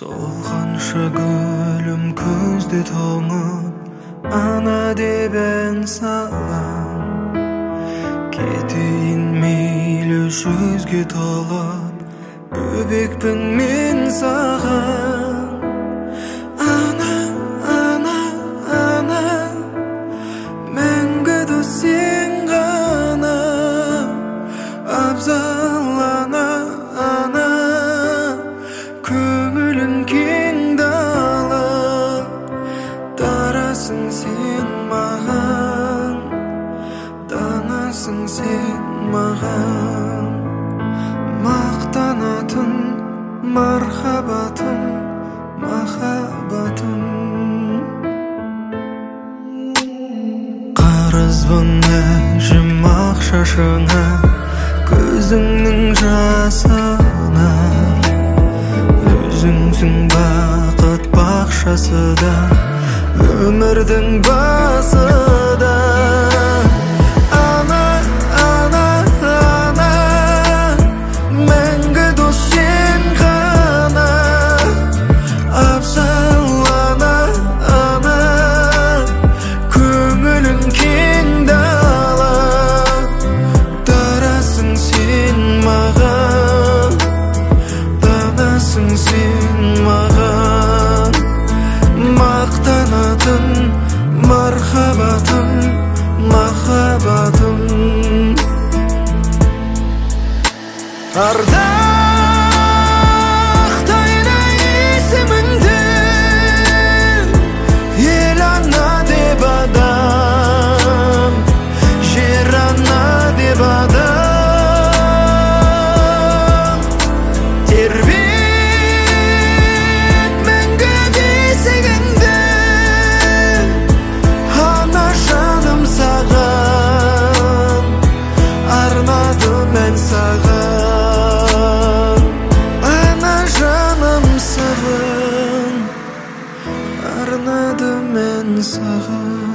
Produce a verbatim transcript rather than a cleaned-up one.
Солғанша гүлім көзде тоңып, ана деп ән салам. Кетейін мейлі жүзге толып, бөбекпін мен саған. Ана, ана, ана, мәңгі дос сен ғана. Абзал ана, ана, көңілің кең дала. Дарасың сен маған, данасың сен маған. Мақтанатын мархабатым, махаббатым. Қарызбын әжім ақ шашыңа, көзіңнің жасына. Өзіңсің бақыт бақшасы да, өмірдің басы да. Ана, ана, ана, мәңгі дос сен ғана. Абзал ана, ана, көңілің кең дала. Дарасың сен маған, данасың сен маған. Мақтанатын мархабатым, махаббатым. Ардақтайды есіміңді, ел ана деп адам, жер ана деп адам. Тербет мәңгі бесігіңді, ана жаным саған, арнадым мен саған. Ана жаным саған, арнадым мен саған.